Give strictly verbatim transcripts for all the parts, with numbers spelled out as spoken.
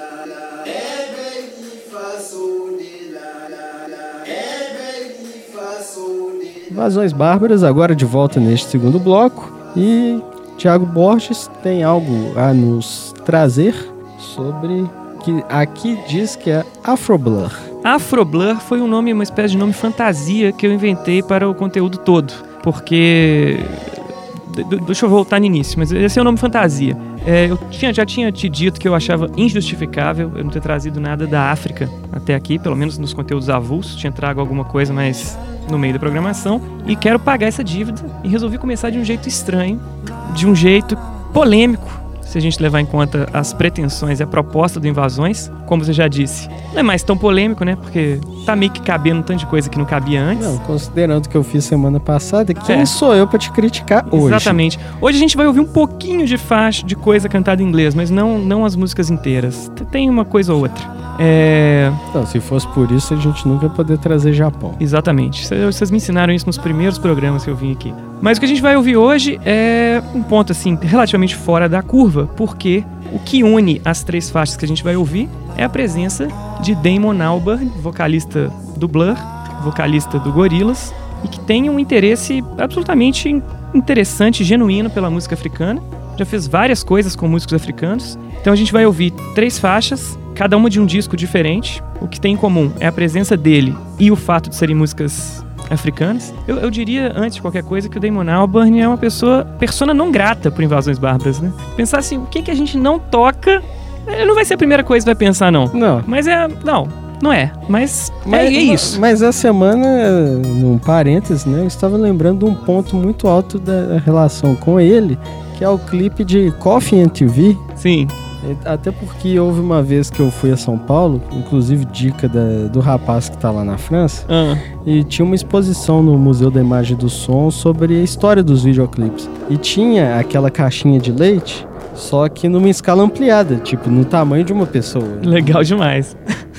Invasões Bárbaras agora de volta neste segundo bloco, e Thiago Borges tem algo a nos trazer sobre que aqui diz que é Afroblur. Afroblur foi um nome, uma espécie de nome fantasia que eu inventei para o conteúdo todo, porque deixa eu voltar no início, mas esse é o nome fantasia. É, eu tinha, já tinha te dito que eu achava injustificável eu não ter trazido nada da África até aqui, pelo menos nos conteúdos avulsos. Tinha trago alguma coisa mais no meio da programação, e quero pagar essa dívida, e resolvi começar de um jeito estranho, de um jeito polêmico, se a gente levar em conta as pretensões e a proposta do Invasões. Como você já disse, não é mais tão polêmico, né? Porque tá meio que cabendo um tanto de coisa que não cabia antes. Não, considerando o que eu fiz semana passada, quem é. sou eu pra te criticar hoje? Exatamente. Hoje a gente vai ouvir um pouquinho de faixa de coisa cantada em inglês, mas não, não as músicas inteiras. Tem uma coisa ou outra. É... Não, se fosse por isso, a gente nunca ia poder trazer Japão. Exatamente. Vocês me ensinaram isso nos primeiros programas que eu vim aqui. Mas o que a gente vai ouvir hoje é um ponto, assim, relativamente fora da curva, porque o que une as três faixas que a gente vai ouvir é a presença de Damon Albarn, vocalista do Blur, vocalista do Gorillaz, e que tem um interesse absolutamente interessante, genuíno pela música africana. Já fez várias coisas com músicos africanos. Então a gente vai ouvir três faixas, cada uma de um disco diferente. O que tem em comum é a presença dele e o fato de serem músicas africanas. Eu, eu diria, antes de qualquer coisa, que o Damon Albarn é uma pessoa, persona não grata por Invasões Bárbaras, né? Pensar assim, o que, que a gente não toca, não vai ser a primeira coisa que vai pensar, não. Não. Mas é... Não, não é. Mas, mas é, é isso. Mas essa semana, num parênteses, né? Eu estava lembrando de um ponto muito alto da relação com ele, que é o clipe de Coffee M T V. Sim. Até porque houve uma vez que eu fui a São Paulo, inclusive dica da, do rapaz que tá lá na França, ah. e tinha uma exposição no Museu da Imagem e do Som sobre a história dos videoclipes. E tinha aquela caixinha de leite, só que numa escala ampliada, tipo, no tamanho de uma pessoa. Legal demais.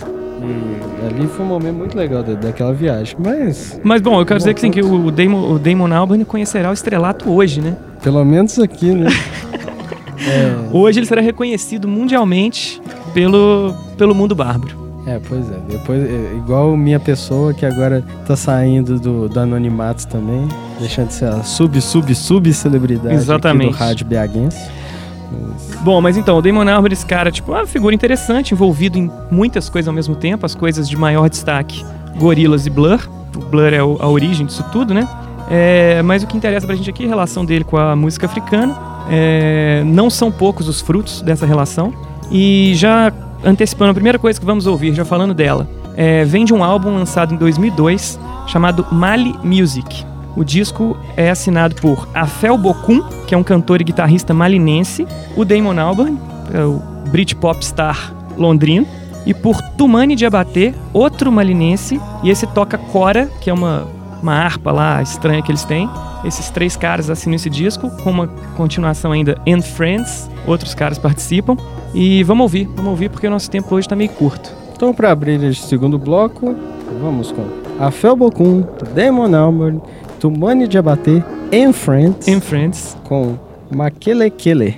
E ali foi um momento muito legal da, daquela viagem, mas... Mas bom, eu quero dizer que, sim, que o Damon, o Damon Albarn conhecerá o estrelato hoje, né? Pelo menos aqui, né? É. Hoje ele será reconhecido mundialmente pelo, pelo mundo bárbaro. É, pois é. Depois, é, igual minha pessoa que agora tá saindo do, do anonimato também, deixando de ser a sub, sub, sub celebridade. Exatamente. Aqui do rádio biaguense. Mas... Bom, mas então, o Damon Albarn, esse cara, tipo, uma figura interessante, envolvido em muitas coisas ao mesmo tempo, as coisas de maior destaque, Gorillaz e Blur. O Blur é a origem disso tudo, né? É, mas o que interessa pra gente aqui é a relação dele com a música africana. É, não são poucos os frutos dessa relação. E já antecipando a primeira coisa que vamos ouvir, já falando dela, é, vem de um álbum lançado em dois mil e dois chamado Mali Music. O disco é assinado por Afel Bokun, que é um cantor e guitarrista malinense, o Damon Albarn, é o Britpop star londrino, e por Toumani Diabaté, outro malinense, e esse toca kora, que é uma, uma harpa lá estranha que eles têm. Esses três caras assinam esse disco, com uma continuação ainda, And Friends, outros caras participam. E vamos ouvir, vamos ouvir, porque o nosso tempo hoje tá meio curto. Então, para abrir este segundo bloco, vamos com Afel Bokun, Damon Albarn, Toumani Diabaté, And Friends, And Friends, com Makelekele.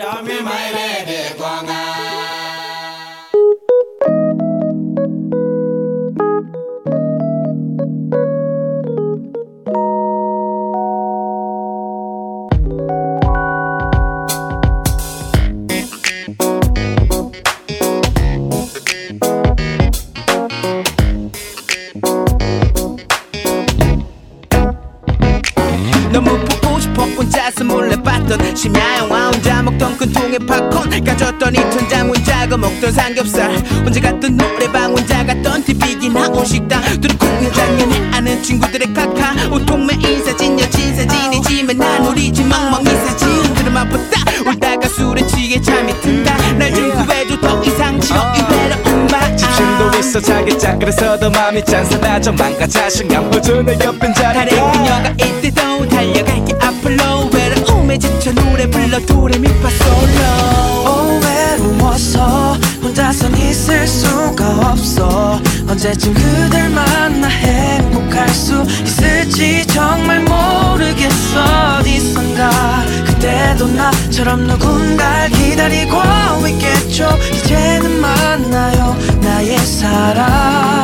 심야 영화 혼자 먹던 큰 통에 팝콘 가졌더니 천장 혼자가 먹던 삼겹살 혼자 갔던 노래방 혼자 갔던 티비기나 온식당 두루 공연 장면에 아는 친구들의 카카 온통 매일 사진 여친 사진이지만 난 우리 집 멍멍이 사진 들으만 보다 울다가 술에 취해 잠이 든다 날 좀 구해줘 더 이상 지옥 이 외로운 밤 집중도 있어 자기장 그래서 더 마음이 짠산하죠 망가 자신감 호주 내 옆엔 자리가 다른 그녀가 있대도 달려갈게 앞으로 외로움에 지쳐 노래 불러 도레미파솔로 오 외로워서 혼자선 있을 수가 없어 언제쯤 그댈 만나 행복할 수 있을지 정말 모르겠어 어디선가 그때도 나처럼 누군가를 기다리고 있겠죠 이제는 만나요 나의 사랑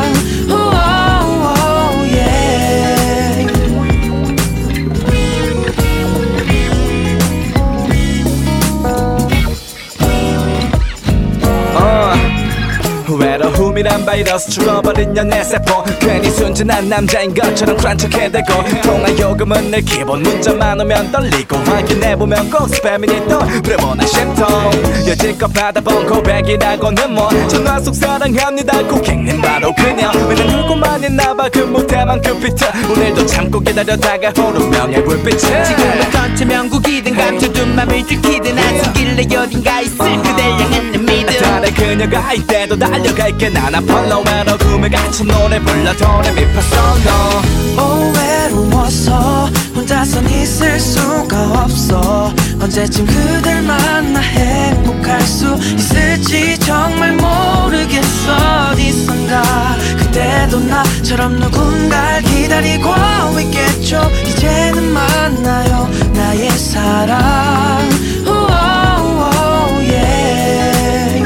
오오오, yeah. 외로움이란 바이러스 죽어버린 연애 세포 괜히 순진한 남자인 것처럼 쿨한 척해대고 통화 요금은 늘 기본 문자만 오면 떨리고 확인해보면 꼭 스팸이니 또 부려보나 심통 여지껏 받아본 고백이라고는 뭐 전화 속 사랑합니다 고객님 바로 그녀 왜난 울고만 있나봐 그 무대만큼 피트 오늘도 참고 기다려다가 오르명의 불빛을 지금은 전체 명곡이든 감춰둔 맘을 들키든 안 숨길래 어딘가 있을 그댈 향한 내 믿음 다른 그녀가 이때도 달려갈게 나나 펄러 외로움에 갇혀 노래 불러 도레미파솔로 오 외로워서 혼자선 있을 수가 없어 언제쯤 그댈 만나 행복할 수 있을지 정말 모르겠어 어디선가 그때도 나처럼 누군가를 기다리고 있겠죠 이제는 만나요 나의 사랑 오오오, yeah.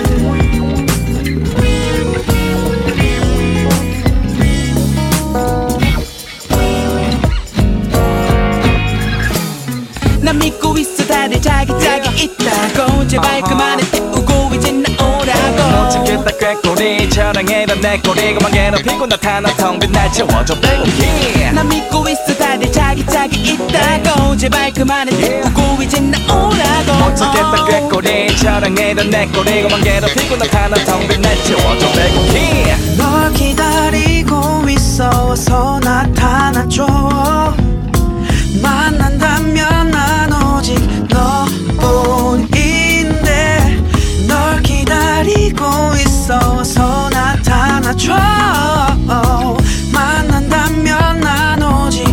난 믿고 있어 다들 자기 짝이 있다고 제발 그만해 태우고 이제 나오라고 못 참겠다 꾀꼬리 저랑해던 내 꼬리 그만 괴롭히고 나타나 텅 빈 날 채워줘 baby 난 믿고 있어 다들 자기 짝이 있다고 제발 그만해 태우고 이제 나오라고 못 참겠다 꾀꼬리 저랑해던 내 꼬리 그만 괴롭히고 나타나 텅 빈 날 채워줘 baby 널 기다리고 있어 어서 나타나줘 만난다면 난 오직 너뿐인데 널 기다리고 있어 어서 나타나줘 만난다면 난 오직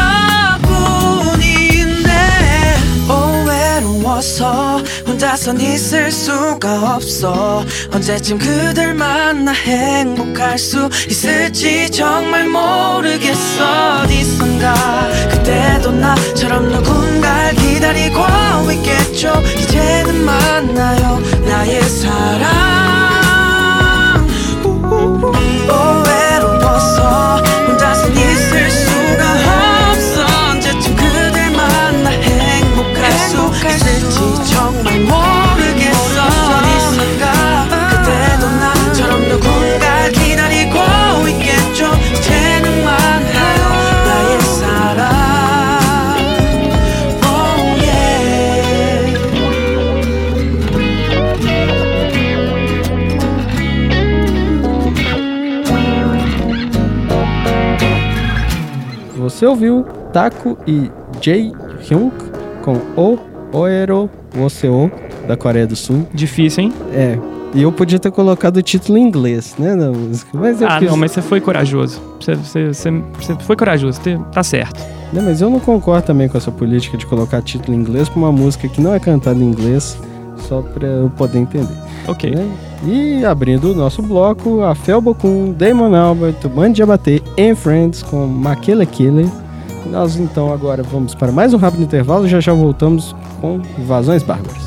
너뿐인데 오 외로워서 혼자선 있을 수가 없어 언제쯤 그댈 만나 행복할 수 있을지 정말 모르겠어 어디선가 그때도 나처럼 누군가를 기다리고 있겠죠 이제는 만나요 나의 사랑 오 외로워서 혼자선 있을 수가 없어 언제쯤 그댈 만나 행복할 수 있을지 정말 모르겠어 어디선가 그때도 나처럼 누군가를 기다리고 있겠죠 이제는 만나요 나의 사랑 oh yeah. Você ouviu Taco e Jae-hyuk com O Oero Woseo, da Coreia do Sul. Difícil, hein? É, e eu podia ter colocado o título em inglês, né, da música. Mas eu ah, quis... não, mas você foi corajoso. Você, você, você, você foi corajoso, você tá certo. Não, mas eu não concordo também com essa política de colocar título em inglês pra uma música que não é cantada em inglês, só pra eu poder entender. Ok. Né? E abrindo o nosso bloco, a Felbo com Damon Albarn, Band de Abater and Friends com Makele Killer. Nós então agora vamos para mais um rápido intervalo e já já voltamos com Invasões Bárbaras.